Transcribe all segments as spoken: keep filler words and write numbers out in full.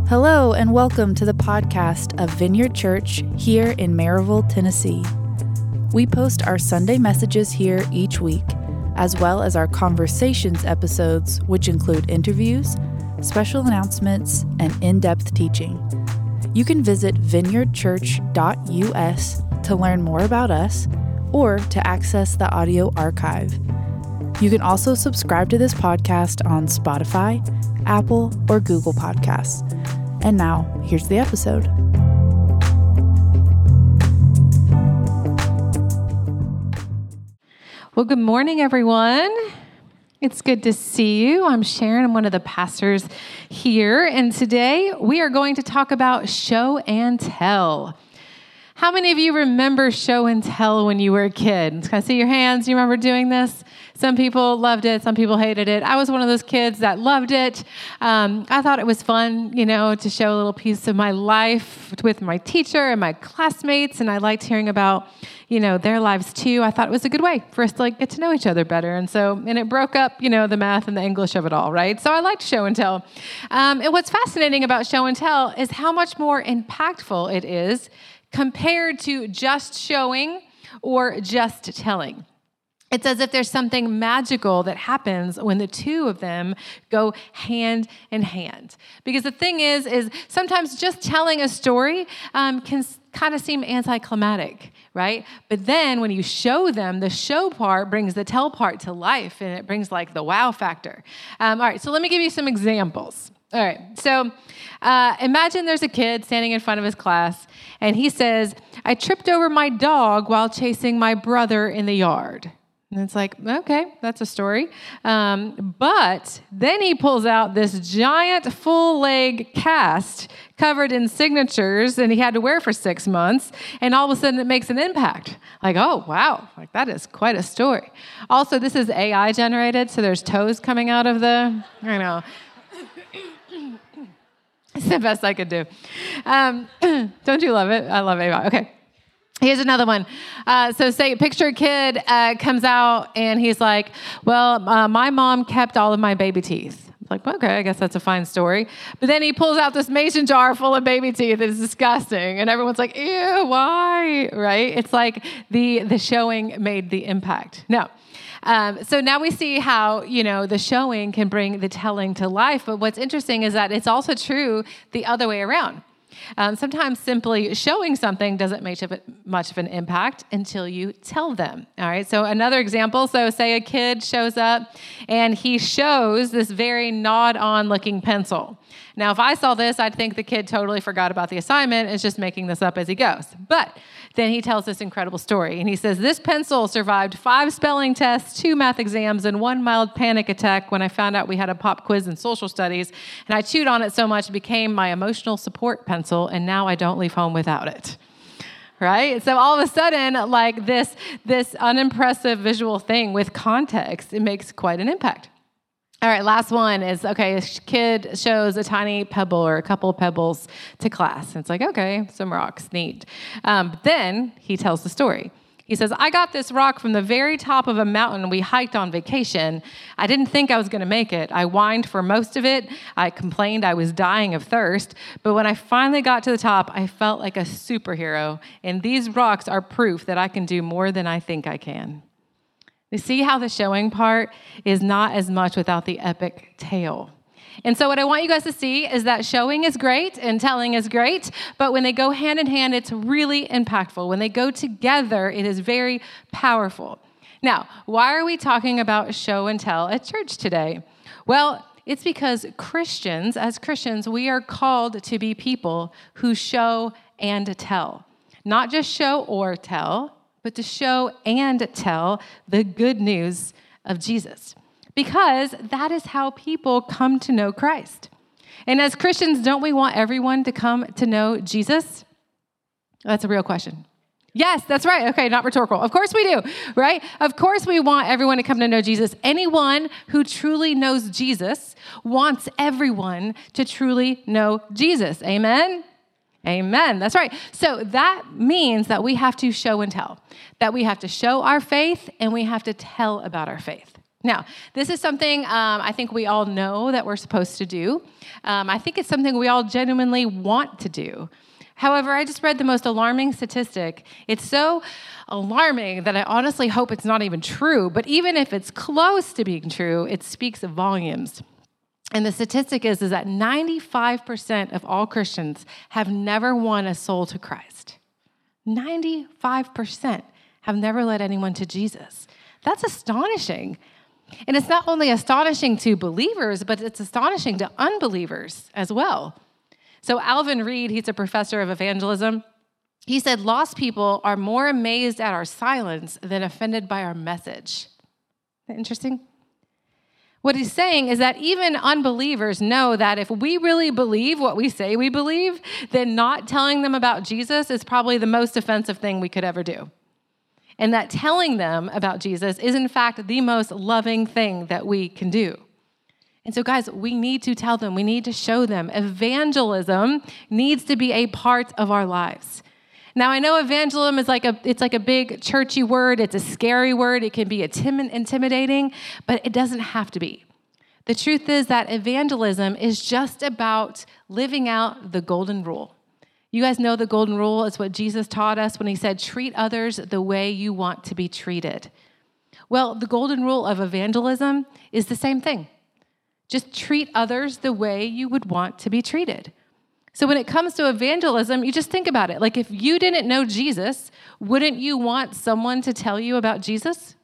Hello and welcome to the podcast of Vineyard Church here in Maryville, Tennessee. We post our Sunday messages here each week, as well as our conversations episodes, which include interviews, special announcements, and in-depth teaching. You can visit vineyard church dot u s to learn more about us or to access the audio archive. You can also subscribe to this podcast on Spotify, Apple, or Google Podcasts. And now, here's the episode. Well, good morning, everyone. It's good to see you. I'm Sharon. I'm one of the pastors here. And today we are going to talk about show and tell. How many of you remember show and tell when you were a kid? Can I see your hands? You remember doing this? Some people loved it. Some people hated it. I was one of those kids that loved it. Um, I thought it was fun, you know, to show a little piece of my life with my teacher and my classmates. And I liked hearing about, you know, their lives too. I thought it was a good way for us to like get to know each other better. And so, and it broke up, you know, the math and the English of it all, right? So I liked show and tell. Um, and what's fascinating about show and tell is how much more impactful it is compared to just showing or just telling. It's as if there's something magical that happens when the two of them go hand in hand. Because the thing is, is sometimes just telling a story um, can kind of seem anticlimactic, right? But then when you show them, the show part brings the tell part to life, and it brings like the wow factor. Um, all right, so let me give you some examples. All right, so uh, imagine there's a kid standing in front of his class, and he says, "I tripped over my dog while chasing my brother in the yard." And it's like, okay, that's a story. Um, but then he pulls out this giant full leg cast covered in signatures, and he had to wear for six months. And all of a sudden it makes an impact. Like, oh, wow, like that is quite a story. Also, this is A I generated, so there's toes coming out of the, I know. It's the best I could do. Um, don't you love it? I love A I. Okay. Here's another one. Uh, so say, picture a kid uh, comes out and he's like, well, uh, my mom kept all of my baby teeth. It's like, okay, I guess that's a fine story. But then he pulls out this mason jar full of baby teeth that is disgusting. And everyone's like, ew, why? Right? It's like the, the showing made the impact. No. Um, so now we see how, you know, the showing can bring the telling to life. But what's interesting is that it's also true the other way around. Um, sometimes simply showing something doesn't make much of an impact until you tell them. All right. So another example. So say a kid shows up and he shows this very nod-on looking pencil. Now, if I saw this, I'd think the kid totally forgot about the assignment and is just making this up as he goes. But then he tells this incredible story. And he says, this pencil survived five spelling tests, two math exams, and one mild panic attack when I found out we had a pop quiz in social studies. And I chewed on it so much it became my emotional support pencil, and now I don't leave home without it. Right? So all of a sudden, like this, this unimpressive visual thing with context, it makes quite an impact. All right, last one is, okay, a kid shows a tiny pebble or a couple of pebbles to class. And it's like, okay, some rocks, neat. Um, but then he tells the story. He says, I got this rock from the very top of a mountain we hiked on vacation. I didn't think I was going to make it. I whined for most of it. I complained I was dying of thirst. But when I finally got to the top, I felt like a superhero. And these rocks are proof that I can do more than I think I can. You see how the showing part is not as much without the epic tale. And so what I want you guys to see is that showing is great and telling is great, but when they go hand in hand, it's really impactful. When they go together, it is very powerful. Now, why are we talking about show and tell at church today? Well, it's because Christians, as Christians, we are called to be people who show and tell. Not just show or tell, but to show and tell the good news of Jesus. Because that is how people come to know Christ. And as Christians, don't we want everyone to come to know Jesus? That's a real question. Yes, that's right. Okay, not rhetorical. Of course we do, right? Of course we want everyone to come to know Jesus. Anyone who truly knows Jesus wants everyone to truly know Jesus. Amen? Amen. That's right. So that means that we have to show and tell, that we have to show our faith and we have to tell about our faith. Now, this is something um, I think we all know that we're supposed to do. Um, I think it's something we all genuinely want to do. However, I just read the most alarming statistic. It's so alarming that I honestly hope it's not even true, but even if it's close to being true, it speaks volumes. And the statistic is, is that ninety-five percent of all Christians have never won a soul to Christ. ninety-five percent have never led anyone to Jesus. That's astonishing. And it's not only astonishing to believers, but it's astonishing to unbelievers as well. So Alvin Reed, he's a professor of evangelism. He said, lost people are more amazed at our silence than offended by our message. Isn't that interesting? What he's saying is that even unbelievers know that if we really believe what we say we believe, then not telling them about Jesus is probably the most offensive thing we could ever do. And that telling them about Jesus is, in fact, the most loving thing that we can do. And so, guys, we need to tell them. We need to show them. Evangelism needs to be a part of our lives. Now, I know evangelism is like a, it's like a big churchy word. It's a scary word. It can be intimidating, but it doesn't have to be. The truth is that evangelism is just about living out the golden rule. You guys know the golden rule. It's what Jesus taught us when he said, treat others the way you want to be treated. Well, the golden rule of evangelism is the same thing. Just treat others the way you would want to be treated. So when it comes to evangelism, you just think about it. Like if you didn't know Jesus, wouldn't you want someone to tell you about Jesus?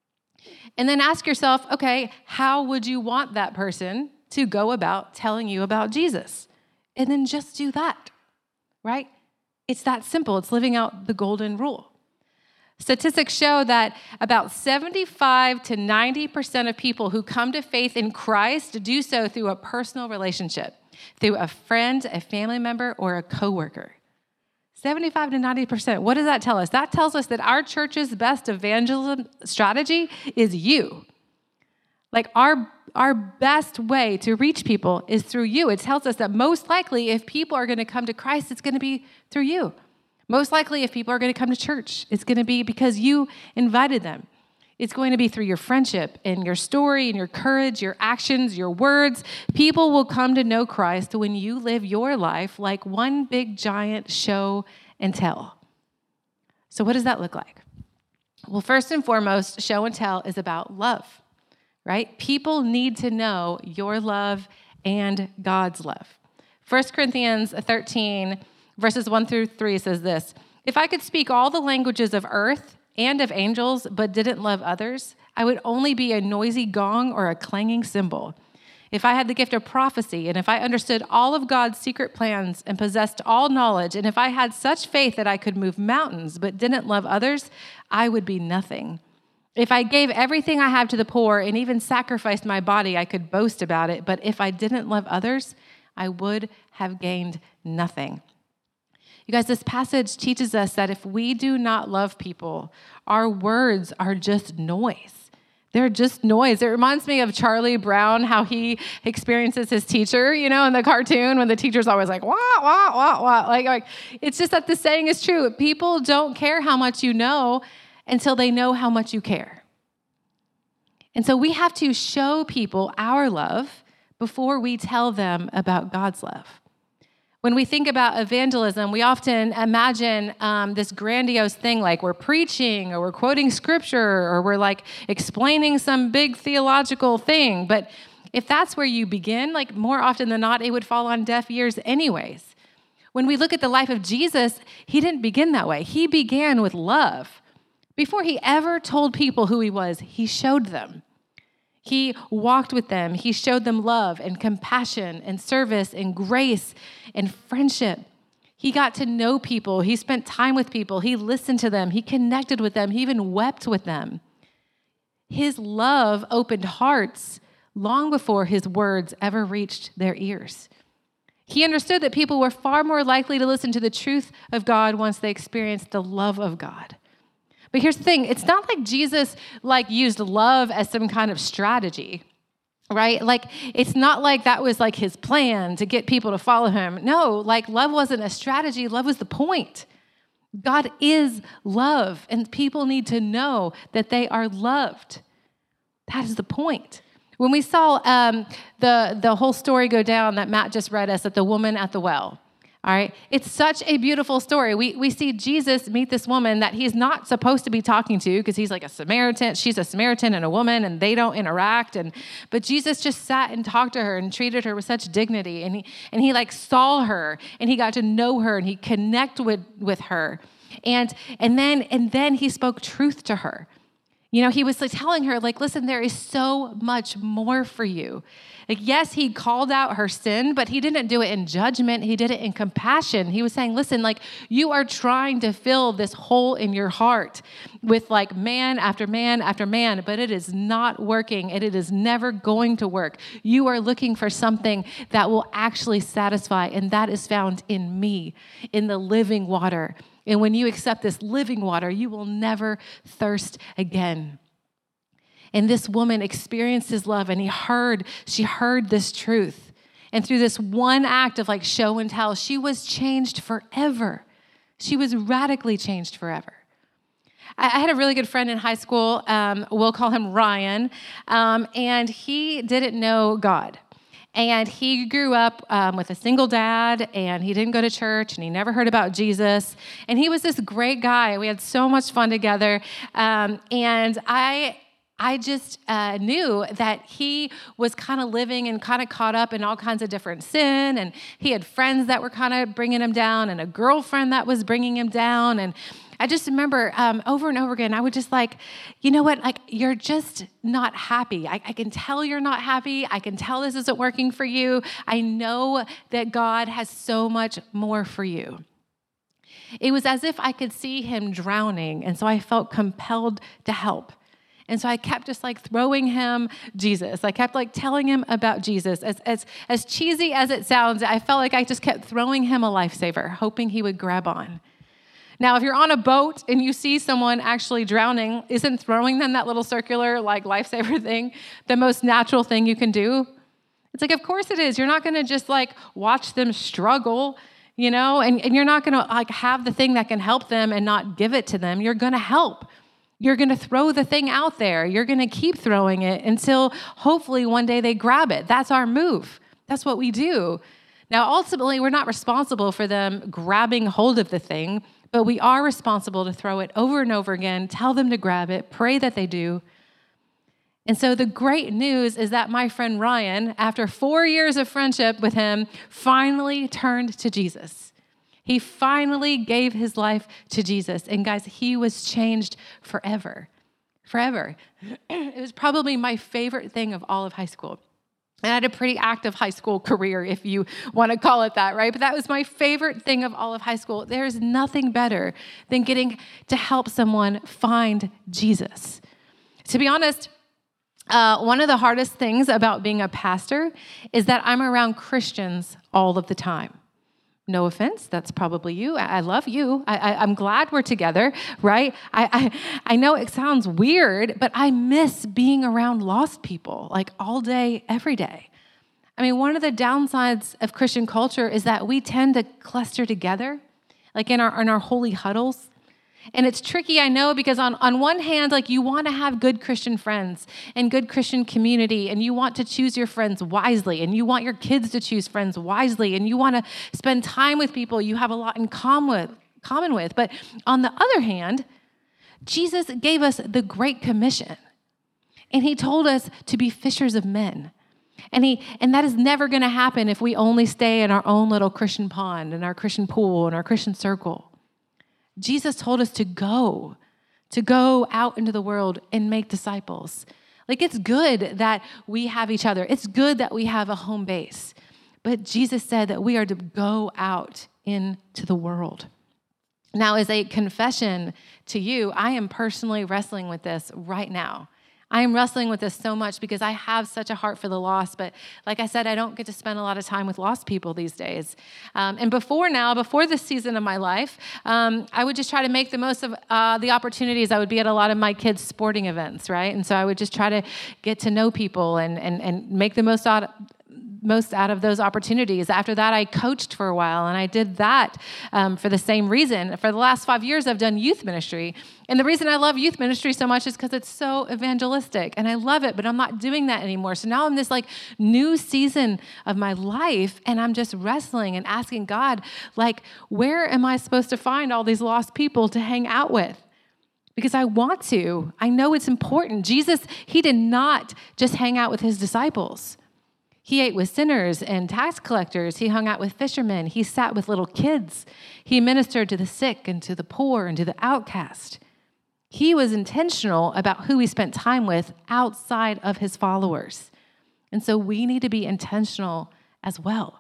And then ask yourself, okay, how would you want that person to go about telling you about Jesus? And then just do that. Right? It's that simple. It's living out the golden rule. Statistics show that about seventy-five to ninety percent of people who come to faith in Christ do so through a personal relationship, through a friend, a family member, or a coworker. seventy-five to ninety percent. What does that tell us? That tells us that our church's best evangelism strategy is you. Like our Our best way to reach people is through you. It tells us that most likely if people are going to come to Christ, it's going to be through you. Most likely if people are going to come to church, it's going to be because you invited them. It's going to be through your friendship and your story and your courage, your actions, your words. People will come to know Christ when you live your life like one big giant show and tell. So what does that look like? Well, first and foremost, show and tell is about love. Right? People need to know your love and God's love. First Corinthians thirteen, verses one through three says this, if I could speak all the languages of earth and of angels, but didn't love others, I would only be a noisy gong or a clanging cymbal. If I had the gift of prophecy, and if I understood all of God's secret plans and possessed all knowledge, and if I had such faith that I could move mountains, but didn't love others, I would be nothing. If I gave everything I have to the poor and even sacrificed my body, I could boast about it. But if I didn't love others, I would have gained nothing. You guys, this passage teaches us that if we do not love people, our words are just noise. They're just noise. It reminds me of Charlie Brown, how he experiences his teacher, you know, in the cartoon when the teacher's always like, wah, wah, wah, wah. Like, like, it's just that the saying is true. People don't care how much you know until they know how much you care. And so we have to show people our love before we tell them about God's love. When we think about evangelism, we often imagine um, this grandiose thing like we're preaching or we're quoting scripture or we're like explaining some big theological thing. But if that's where you begin, like more often than not, it would fall on deaf ears anyways. When we look at the life of Jesus, he didn't begin that way. He began with love. Before he ever told people who he was, he showed them. He walked with them. He showed them love and compassion and service and grace and friendship. He got to know people. He spent time with people. He listened to them. He connected with them. He even wept with them. His love opened hearts long before his words ever reached their ears. He understood that people were far more likely to listen to the truth of God once they experienced the love of God. But here's the thing, it's not like Jesus like used love as some kind of strategy, right? Like it's not like that was like his plan to get people to follow him. No, like love wasn't a strategy, love was the point. God is love, and people need to know that they are loved. That is the point. When we saw um, the, the whole story go down that Matt just read us at the woman at the well, all right, it's such a beautiful story. We we see Jesus meet this woman that he's not supposed to be talking to because he's like a Samaritan. She's a Samaritan and a woman, and they don't interact. And but Jesus just sat and talked to her and treated her with such dignity. And he and he like saw her and he got to know her and he connected with, with her. And and then and then he spoke truth to her. You know, he was like telling her, like, listen, there is so much more for you. Like, yes, he called out her sin, but he didn't do it in judgment. He did it in compassion. He was saying, listen, like, you are trying to fill this hole in your heart with like man after man after man, but it is not working and it is never going to work. You are looking for something that will actually satisfy, and that is found in me, in the living water. And when you accept this living water, you will never thirst again. And this woman experienced his love, and he heard, she heard this truth. And through this one act of like show and tell, she was changed forever. She was radically changed forever. I, I had a really good friend in high school. Um, we'll call him Ryan. Um, and he didn't know God. And he grew up um, with a single dad, and he didn't go to church, and he never heard about Jesus. And he was this great guy. We had so much fun together. Um, and I I just uh, knew that he was kind of living and kind of caught up in all kinds of different sin. And he had friends that were kind of bringing him down, and a girlfriend that was bringing him down. And I just remember um, over and over again, I would just like, you know what, like, you're just not happy. I, I can tell you're not happy. I can tell this isn't working for you. I know that God has so much more for you. It was as if I could see him drowning, and so I felt compelled to help. And so I kept just like throwing him Jesus. I kept like telling him about Jesus. As, as, as cheesy as it sounds, I felt like I just kept throwing him a lifesaver, hoping he would grab on. Now, if you're on a boat and you see someone actually drowning, isn't throwing them that little circular like lifesaver thing the most natural thing you can do? It's like, of course it is. You're not going to just like watch them struggle, you know, and, and you're not going to like have the thing that can help them and not give it to them. You're going to help. You're going to throw the thing out there. You're going to keep throwing it until hopefully one day they grab it. That's our move. That's what we do. Now, ultimately, we're not responsible for them grabbing hold of the thing, but we are responsible to throw it over and over again, tell them to grab it, pray that they do. And so the great news is that my friend Ryan, after four years of friendship with him, finally turned to Jesus. He finally gave his life to Jesus. And guys, he was changed forever, forever. It was probably my favorite thing of all of high school. And I had a pretty active high school career, if you want to call it that, right? But that was my favorite thing of all of high school. There's nothing better than getting to help someone find Jesus. To be honest, uh, one of the hardest things about being a pastor is that I'm around Christians all of the time. No offense, that's probably you. I, I love you. I, I, I'm glad we're together, right? I, I I know it sounds weird, but I miss being around lost people like all day, every day. I mean, one of the downsides of Christian culture is that we tend to cluster together, like in our in our holy huddles. And it's tricky, I know, because on, on one hand, like you want to have good Christian friends and good Christian community, and you want to choose your friends wisely, and you want your kids to choose friends wisely, and you want to spend time with people you have a lot in common with. Common with. But on the other hand, Jesus gave us the Great Commission, and he told us to be fishers of men. And he and that is never going to happen if we only stay in our own little Christian pond, in our Christian pool, in our Christian circle. Jesus told us to go, to go out into the world and make disciples. Like, it's good that we have each other. It's good that we have a home base. But Jesus said that we are to go out into the world. Now, as a confession to you, I am personally wrestling with this right now. I am wrestling with this so much because I have such a heart for the lost. But like I said, I don't get to spend a lot of time with lost people these days. Um, and before now, before this season of my life, um, I would just try to make the most of uh, the opportunities. I would be at a lot of my kids' sporting events, right? And so I would just try to get to know people and and and make the most out most out of those opportunities. After that, I coached for a while, and I did that um, for the same reason. For the last five years, I've done youth ministry. And the reason I love youth ministry so much is because it's so evangelistic, and I love it, but I'm not doing that anymore. So now I'm in this like new season of my life, and I'm just wrestling and asking God, like, where am I supposed to find all these lost people to hang out with? Because I want to. I know it's important. Jesus, he did not just hang out with his disciples. He ate with sinners and tax collectors. He hung out with fishermen. He sat with little kids. He ministered to the sick and to the poor and to the outcast. He was intentional about who he spent time with outside of his followers. And so we need to be intentional as well.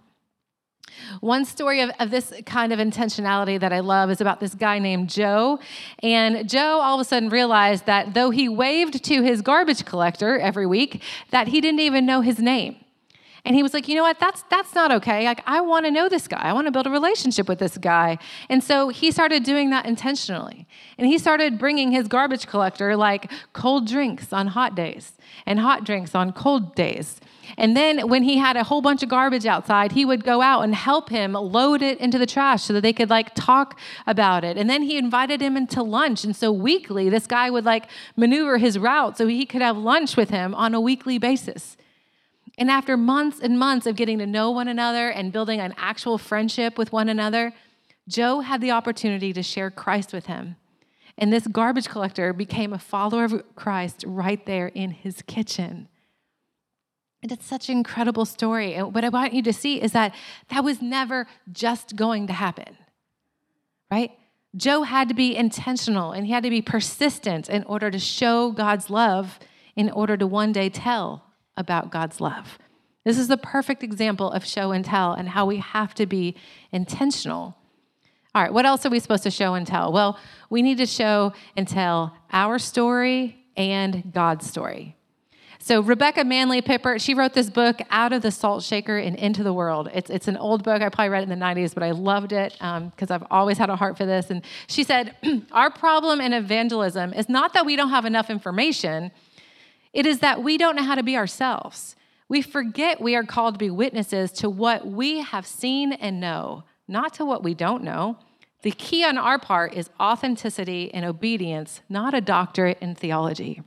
One story of, of this kind of intentionality that I love is about this guy named Joe. And Joe all of a sudden realized that though he waved to his garbage collector every week, that he didn't even know his name. And he was like, you know what, that's that's not okay. Like, I want to know this guy. I want to build a relationship with this guy. And so he started doing that intentionally. And he started bringing his garbage collector like cold drinks on hot days and hot drinks on cold days. And then when he had a whole bunch of garbage outside, he would go out and help him load it into the trash so that they could like talk about it. And then he invited him into lunch. And so weekly, this guy would like maneuver his route so he could have lunch with him on a weekly basis. And after months and months of getting to know one another and building an actual friendship with one another, Joe had the opportunity to share Christ with him. And this garbage collector became a follower of Christ right there in his kitchen. And it's such an incredible story. And what I want you to see is that that was never just going to happen, right? Joe had to be intentional, and he had to be persistent in order to show God's love, in order to one day tell about God's love. This is the perfect example of show and tell and how we have to be intentional. All right, what else are we supposed to show and tell? Well, we need to show and tell our story and God's story. So Rebecca Manley Pippert, she wrote this book, Out of the Salt Shaker and Into the World. It's it's an old book. I probably read it in the nineties, but I loved it because um, I've always had a heart for this. And she said, our problem in evangelism is not that we don't have enough information. It is that we don't know how to be ourselves. We forget we are called to be witnesses to what we have seen and know, not to what we don't know. The key on our part is authenticity and obedience, not a doctorate in theology.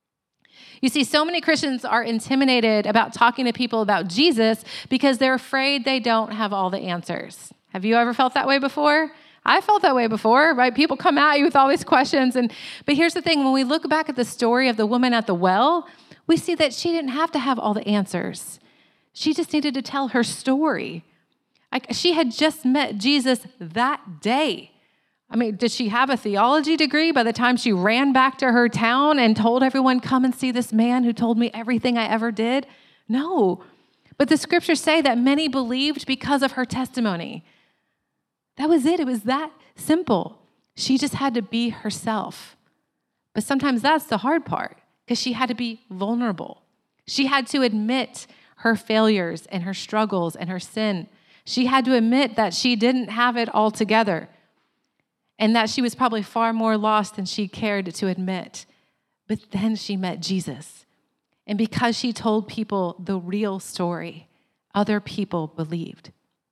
You see, so many Christians are intimidated about talking to people about Jesus because they're afraid they don't have all the answers. Have you ever felt that way before? I felt that way before, right? People come at you with all these questions. And but here's the thing. When we look back at the story of the woman at the well, we see that she didn't have to have all the answers. She just needed to tell her story. Like, she had just met Jesus that day. I mean, did she have a theology degree by the time she ran back to her town and told everyone, come and see this man who told me everything I ever did? No. But the scriptures say that many believed because of her testimony. That was it. It was that simple. She just had to be herself. But sometimes that's the hard part, because she had to be vulnerable. She had to admit her failures and her struggles and her sin. She had to admit that she didn't have it all together and that she was probably far more lost than she cared to admit. But then she met Jesus. And because she told people the real story, other people believed.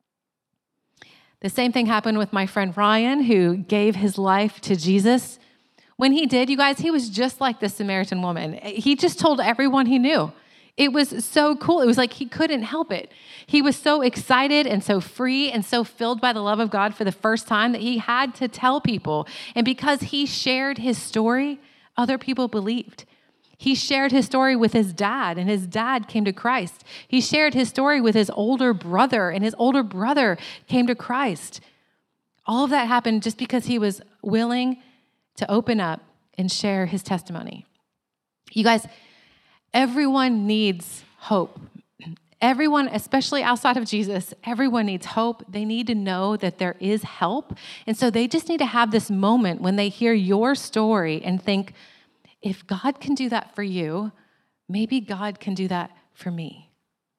The same thing happened with my friend Ryan, who gave his life to Jesus. When he did, you guys, he was just like the Samaritan woman. He just told everyone he knew. It was so cool. It was like he couldn't help it. He was so excited and so free and so filled by the love of God for the first time that he had to tell people. And because he shared his story, other people believed. He shared his story with his dad, and his dad came to Christ. He shared his story with his older brother, and his older brother came to Christ. All of that happened just because he was willing to open up and share his testimony. You guys, everyone needs hope. Everyone, especially outside of Jesus, everyone needs hope. They need to know that there is help. And so they just need to have this moment when they hear your story and think, if God can do that for you, maybe God can do that for me.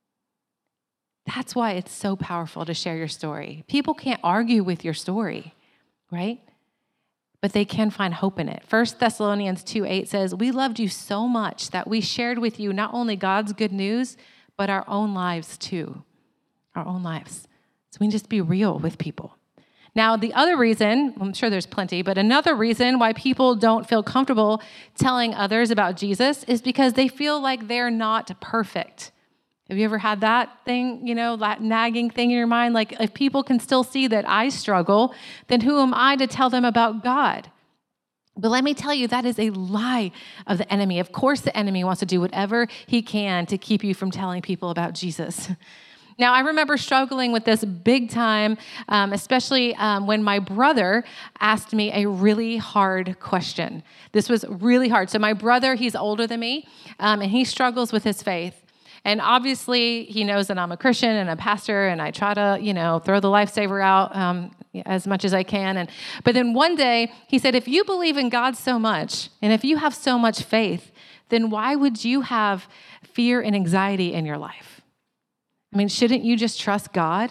That's why it's so powerful to share your story. People can't argue with your story, right? But they can find hope in it. First Thessalonians two eight says, we loved you so much that we shared with you not only God's good news, but our own lives too. Our own lives. So we can just be real with people. Now, the other reason, I'm sure there's plenty, but another reason why people don't feel comfortable telling others about Jesus is because they feel like they're not perfect. Have you ever had that thing, you know, that nagging thing in your mind? Like, if people can still see that I struggle, then who am I to tell them about God? But let me tell you, that is a lie of the enemy. Of course, the enemy wants to do whatever he can to keep you from telling people about Jesus. Now, I remember struggling with this big time, um, especially um, when my brother asked me a really hard question. This was really hard. So my brother, he's older than me, um, and he struggles with his faith. And obviously, he knows that I'm a Christian and a pastor, and I try to, you know, throw the lifesaver out um, as much as I can. And but then one day, he said, if you believe in God so much, and if you have so much faith, then why would you have fear and anxiety in your life? I mean, shouldn't you just trust God?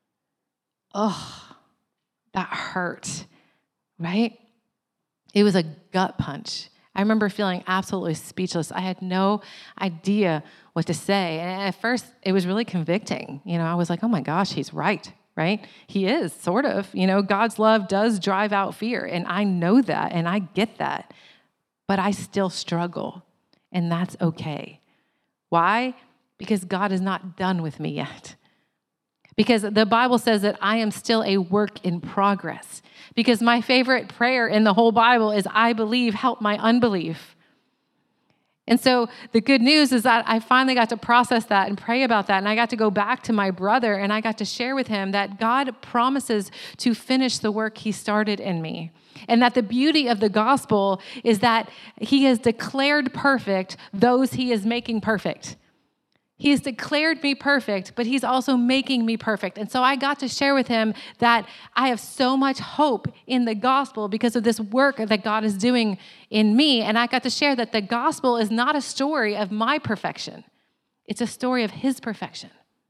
Oh, that hurt, right? It was a gut punch. I remember feeling absolutely speechless. I had no idea what to say. And at first, it was really convicting. You know, I was like, oh my gosh, he's right, right? He is, sort of. You know, God's love does drive out fear. And I know that, and I get that. But I still struggle, and that's okay. Why? Because God is not done with me yet. Because the Bible says that I am still a work in progress. Because my favorite prayer in the whole Bible is, I believe, help my unbelief. And so the good news is that I finally got to process that and pray about that. And I got to go back to my brother, and I got to share with him that God promises to finish the work he started in me. And that the beauty of the gospel is that he has declared perfect those he is making perfect. He has declared me perfect, but he's also making me perfect. And so I got to share with him that I have so much hope in the gospel because of this work that God is doing in me. And I got to share that the gospel is not a story of my perfection. It's a story of his perfection.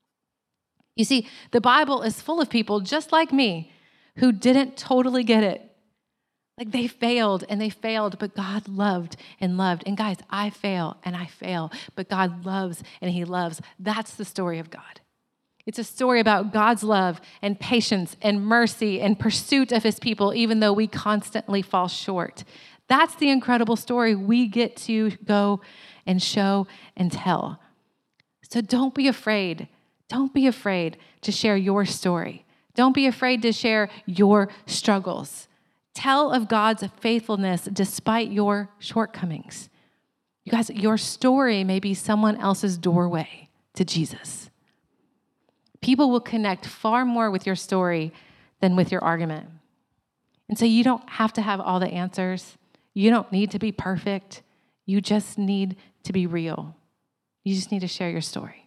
You see, the Bible is full of people just like me who didn't totally get it. Like they failed and they failed, but God loved and loved. And guys, I fail and I fail, but God loves and he loves. That's the story of God. It's a story about God's love and patience and mercy and pursuit of his people, even though we constantly fall short. That's the incredible story we get to go and show and tell. So don't be afraid. Don't be afraid to share your story. Don't be afraid to share your struggles. Tell of God's faithfulness despite your shortcomings. You guys, your story may be someone else's doorway to Jesus. People will connect far more with your story than with your argument. And so you don't have to have all the answers. You don't need to be perfect. You just need to be real. You just need to share your story.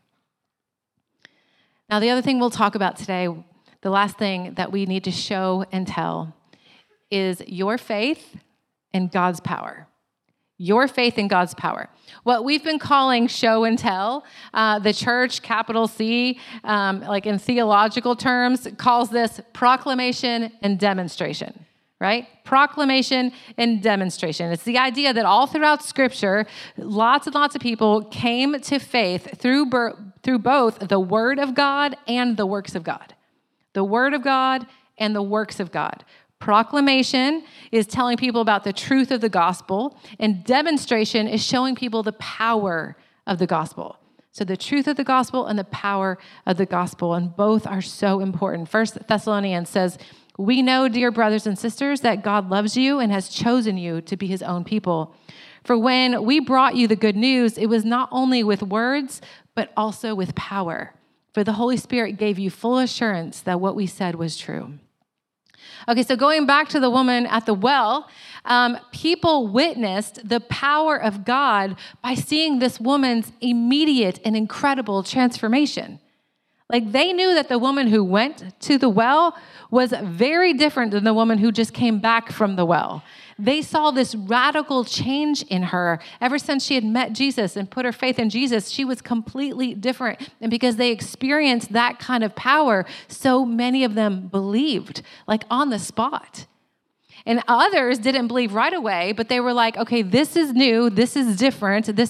Now, the other thing we'll talk about today, the last thing that we need to show and tell, is your faith and God's power. Your faith in God's power. What we've been calling show and tell, uh, the church, capital C, um, like in theological terms, calls this proclamation and demonstration, right? Proclamation and demonstration. It's the idea that all throughout Scripture, lots and lots of people came to faith through, through both the Word of God and the works of God. The Word of God and the works of God. Proclamation is telling people about the truth of the gospel, and demonstration is showing people the power of the gospel. So the truth of the gospel and the power of the gospel, and both are so important. First Thessalonians says, we know, dear brothers and sisters, that God loves you and has chosen you to be his own people. For when we brought you the good news, it was not only with words, but also with power. For the Holy Spirit gave you full assurance that what we said was true. Okay, so going back to the woman at the well, um, people witnessed the power of God by seeing this woman's immediate and incredible transformation. Like they knew that the woman who went to the well was very different than the woman who just came back from the well. They saw this radical change in her. Ever since she had met Jesus and put her faith in Jesus, she was completely different. And because they experienced that kind of power, so many of them believed, like on the spot. And others didn't believe right away, but they were like, okay, this is new, this is different, this is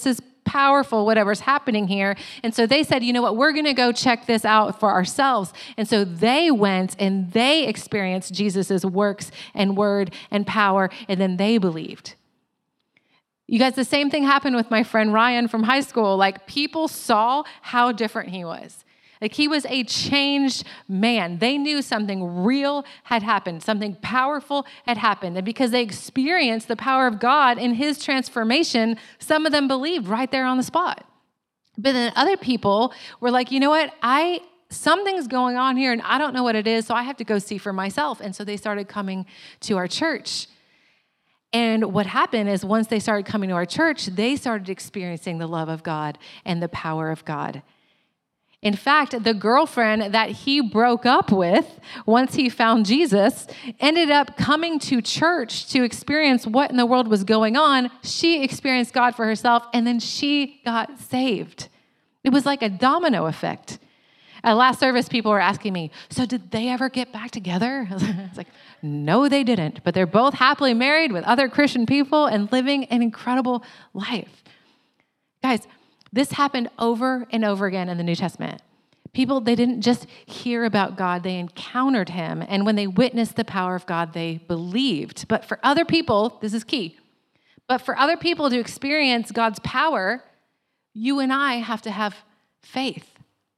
powerful, whatever's happening here. And so they said, you know what, we're going to go check this out for ourselves. And so they went and they experienced Jesus's works and word and power, and then they believed. You guys, the same thing happened with my friend Ryan from high school. Like, people saw how different he was. Like, he was a changed man. They knew something real had happened, something powerful had happened. And because they experienced the power of God in his transformation, some of them believed right there on the spot. But then other people were like, you know what? I something's going on here and I don't know what it is, so I have to go see for myself. And so they started coming to our church. And what happened is once they started coming to our church, they started experiencing the love of God and the power of God. In fact, the girlfriend that he broke up with once he found Jesus ended up coming to church to experience what in the world was going on. She experienced God for herself, and then she got saved. It was like a domino effect. At last service, people were asking me, so did they ever get back together? I was like, no, they didn't. But they're both happily married with other Christian people and living an incredible life. Guys, this happened over and over again in the New Testament. People, they didn't just hear about God, they encountered him. And when they witnessed the power of God, they believed. But for other people, this is key. But for other people to experience God's power, you and I have to have faith.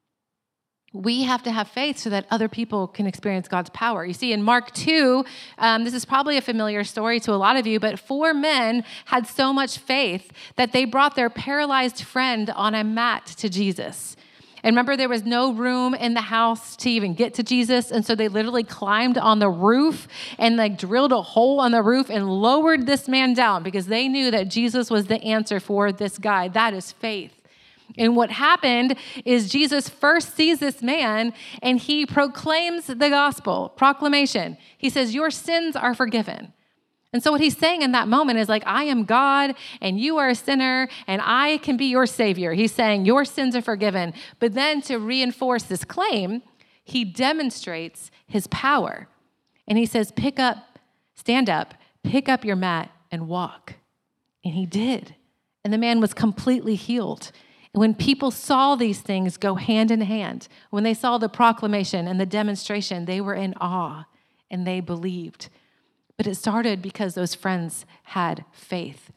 We have to have faith so that other people can experience God's power. You see, in Mark two, um, this is probably a familiar story to a lot of you, but four men had so much faith that they brought their paralyzed friend on a mat to Jesus. And remember, there was no room in the house to even get to Jesus, and so they literally climbed on the roof and like drilled a hole on the roof and lowered this man down because they knew that Jesus was the answer for this guy. That is faith. And what happened is Jesus first sees this man and he proclaims the gospel, proclamation. He says, your sins are forgiven. And so what he's saying in that moment is like, I am God and you are a sinner and I can be your savior. He's saying your sins are forgiven. But then to reinforce this claim, he demonstrates his power. And he says, pick up, stand up, pick up your mat and walk. And he did. And the man was completely healed. When people saw these things go hand in hand, when they saw the proclamation and the demonstration, they were in awe and they believed. But it started because those friends had faith.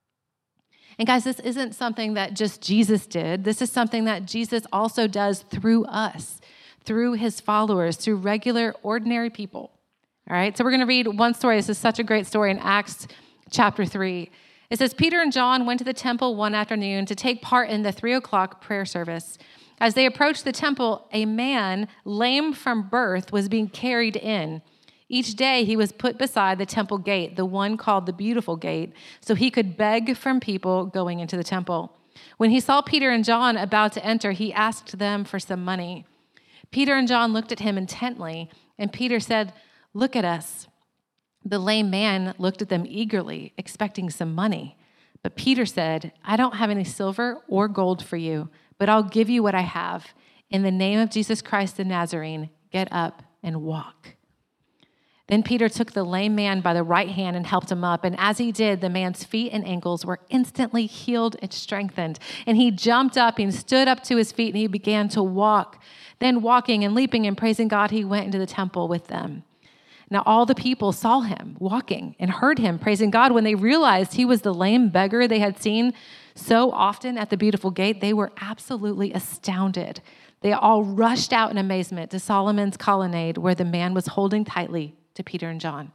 And guys, this isn't something that just Jesus did. This is something that Jesus also does through us, through his followers, through regular, ordinary people. All right, so we're going to read one story. This is such a great story in Acts chapter three. It says, Peter and John went to the temple one afternoon to take part in the three o'clock prayer service. As they approached the temple, a man, lame from birth, was being carried in. Each day he was put beside the temple gate, the one called the Beautiful Gate, so he could beg from people going into the temple. When he saw Peter and John about to enter, he asked them for some money. Peter and John looked at him intently, and Peter said, look at us. The lame man looked at them eagerly, expecting some money. But Peter said, I don't have any silver or gold for you, but I'll give you what I have. In the name of Jesus Christ the Nazarene, get up and walk. Then Peter took the lame man by the right hand and helped him up. And as he did, the man's feet and ankles were instantly healed and strengthened. And he jumped up and stood up to his feet and he began to walk. Then walking and leaping and praising God, he went into the temple with them. Now all the people saw him walking and heard him praising God. When they realized he was the lame beggar they had seen so often at the Beautiful Gate, they were absolutely astounded. They all rushed out in amazement to Solomon's colonnade where the man was holding tightly to Peter and John.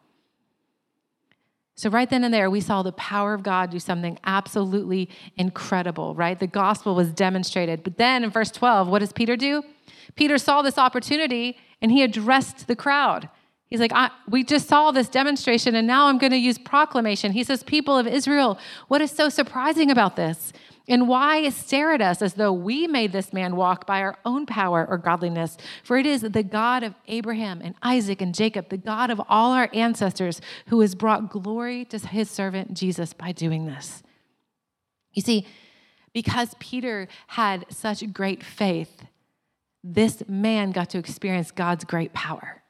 So right then and there, we saw the power of God do something absolutely incredible, right? The gospel was demonstrated. But then in verse twelve, what does Peter do? Peter saw this opportunity and he addressed the crowd. He's like, I, we just saw this demonstration and now I'm going to use proclamation. He says, people of Israel, what is so surprising about this? And why stare at us as though we made this man walk by our own power or godliness? For it is the God of Abraham and Isaac and Jacob, the God of all our ancestors, who has brought glory to his servant Jesus by doing this. You see, because Peter had such great faith, this man got to experience God's great power.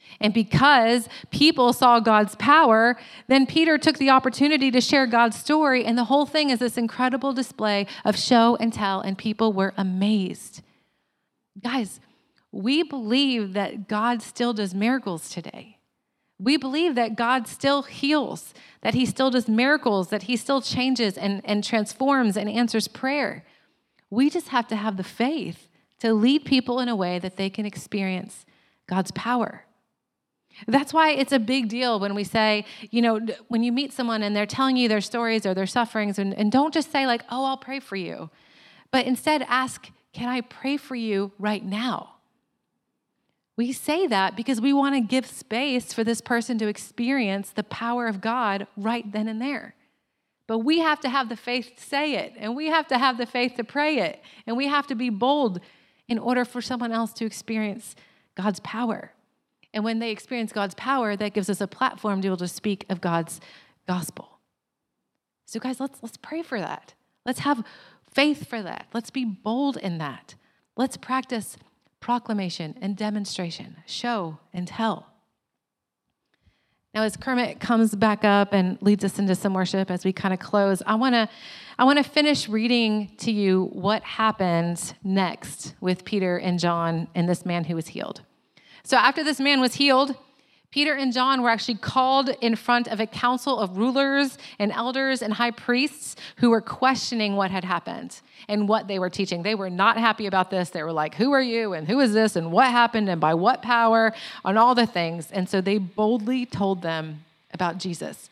And because people saw God's power, then Peter took the opportunity to share God's story. And the whole thing is this incredible display of show and tell, and people were amazed. Guys, we believe that God still does miracles today. We believe that God still heals, that he still does miracles, that he still changes and, and transforms and answers prayer. We just have to have the faith to lead people in a way that they can experience God's power. That's why it's a big deal when we say, you know, when you meet someone and they're telling you their stories or their sufferings, and, and don't just say like, oh, I'll pray for you, but instead ask, can I pray for you right now? We say that because we want to give space for this person to experience the power of God right then and there. But we have to have the faith to say it, and we have to have the faith to pray it, and we have to be bold in order for someone else to experience God's power. And when they experience God's power, that gives us a platform to be able to speak of God's gospel. So guys, let's let's pray for that. Let's have faith for that. Let's be bold in that. Let's practice proclamation and demonstration, show and tell. Now, as Kermit comes back up and leads us into some worship as we kind of close, I want to I want to finish reading to you what happened next with Peter and John and this man who was healed. So after this man was healed, Peter and John were actually called in front of a council of rulers and elders and high priests who were questioning what had happened and what they were teaching. They were not happy about this. They were like, who are you and who is this and what happened and by what power and all the things. And so they boldly told them about Jesus.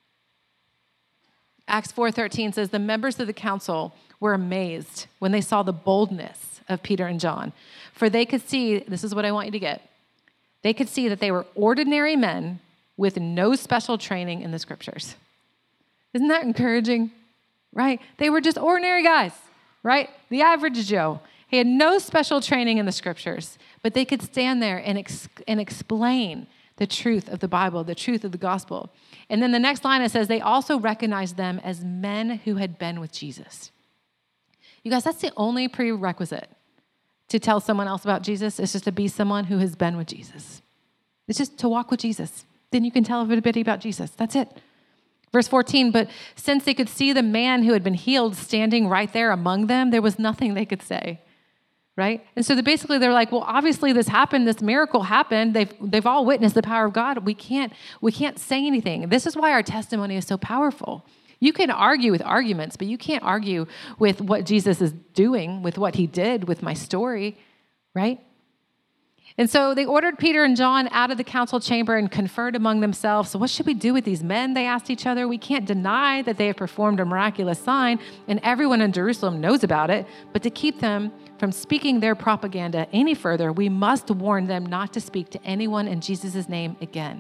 Acts four thirteen says, the members of the council were amazed when they saw the boldness of Peter and John, for they could see, this is what I want you to get, they could see that they were ordinary men with no special training in the scriptures. Isn't that encouraging? Right? They were just ordinary guys, right? The average Joe. He had no special training in the scriptures, but they could stand there and, ex- and explain the truth of the Bible, the truth of the gospel. And then the next line, it says, they also recognized them as men who had been with Jesus. You guys, that's the only prerequisite to tell someone else about Jesus. Is just to be someone who has been with Jesus. It's just to walk with Jesus. Then you can tell everybody about Jesus. That's it. Verse fourteen, but since they could see the man who had been healed standing right there among them, there was nothing they could say, right? And so they basically they're like, well, obviously this happened, this miracle happened. They've they've all witnessed the power of God. We can't we can't say anything. This is why our testimony is so powerful. You can argue with arguments, but you can't argue with what Jesus is doing, with what he did, with my story, right? And so they ordered Peter and John out of the council chamber and conferred among themselves. So what should we do with these men? They asked each other. We can't deny that they have performed a miraculous sign, and everyone in Jerusalem knows about it. But to keep them from speaking their propaganda any further, we must warn them not to speak to anyone in Jesus' name again.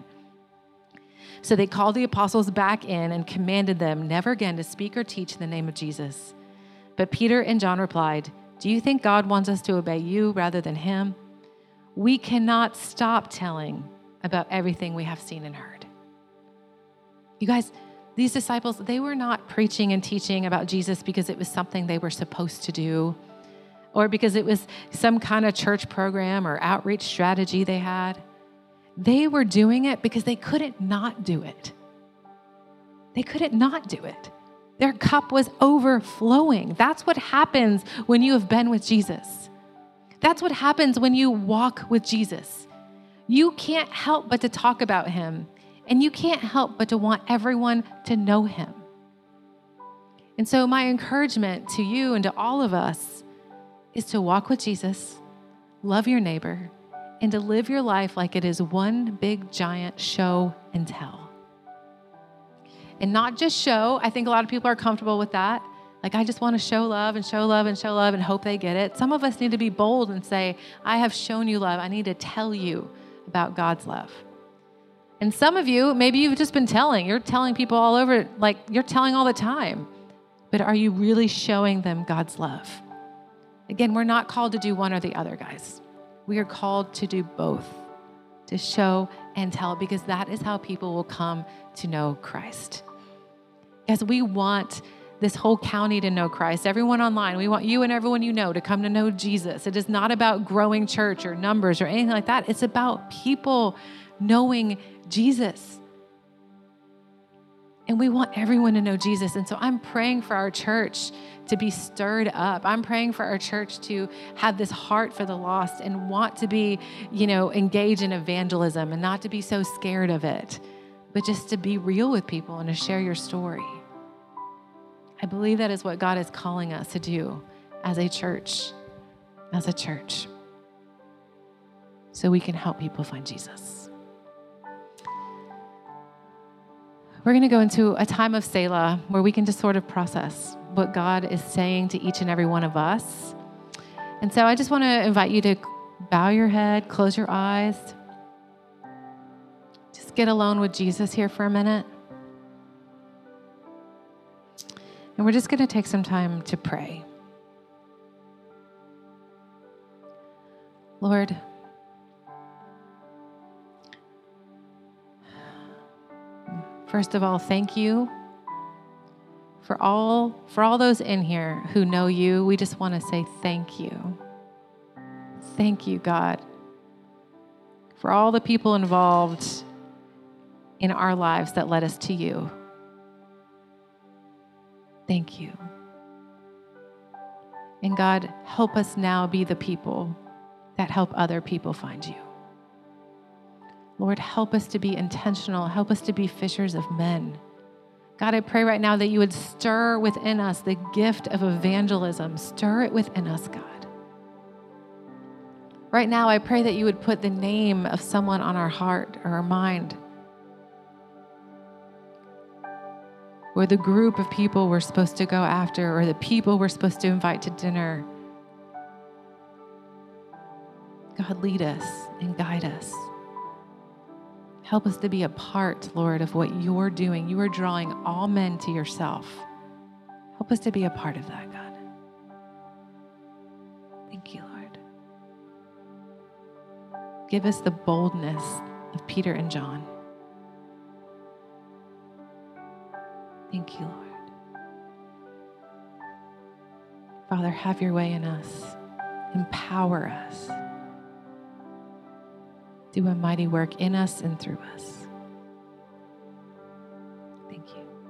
So they called the apostles back in and commanded them never again to speak or teach in the name of Jesus. But Peter and John replied, do you think God wants us to obey you rather than him? We cannot stop telling about everything we have seen and heard. You guys, these disciples, they were not preaching and teaching about Jesus because it was something they were supposed to do or because it was some kind of church program or outreach strategy they had. They were doing it because they couldn't not do it. They couldn't not do it. Their cup was overflowing. That's what happens when you have been with Jesus. That's what happens when you walk with Jesus. You can't help but to talk about him, and you can't help but to want everyone to know him. And so my encouragement to you and to all of us is to walk with Jesus, love your neighbor, and to live your life like it is one big giant show and tell. And not just show. I think a lot of people are comfortable with that. Like, I just want to show love and show love and show love and hope they get it. Some of us need to be bold and say, I have shown you love. I need to tell you about God's love. And some of you, maybe you've just been telling. You're telling people all over, like you're telling all the time. But are you really showing them God's love? Again, we're not called to do one or the other, guys. We are called to do both, to show and tell, because that is how people will come to know Christ. As we want this whole county to know Christ, everyone online, we want you and everyone you know to come to know Jesus. It is not about growing church or numbers or anything like that. It's about people knowing Jesus. And we want everyone to know Jesus. And so I'm praying for our church to be stirred up. I'm praying for our church to have this heart for the lost and want to be, you know, engaged in evangelism and not to be so scared of it, but just to be real with people and to share your story. I believe that is what God is calling us to do as a church, as a church, so we can help people find Jesus. We're going to go into a time of Selah where we can just sort of process what God is saying to each and every one of us. And so I just want to invite you to bow your head, close your eyes. Just get alone with Jesus here for a minute. And we're just going to take some time to pray. Lord, first of all, thank you for all for all those in here who know you. We just want to say thank you. Thank you, God, for all the people involved in our lives that led us to you. Thank you. And God, help us now be the people that help other people find you. Lord, help us to be intentional. Help us to be fishers of men. God, I pray right now that you would stir within us the gift of evangelism. Stir it within us, God. Right now, I pray that you would put the name of someone on our heart or our mind, or the group of people we're supposed to go after, or the people we're supposed to invite to dinner. God, lead us and guide us. Help us to be a part, Lord, of what you're doing. You are drawing all men to yourself. Help us to be a part of that, God. Thank you, Lord. Give us the boldness of Peter and John. Thank you, Lord. Father, have your way in us. Empower us. Do a mighty work in us and through us. Thank you.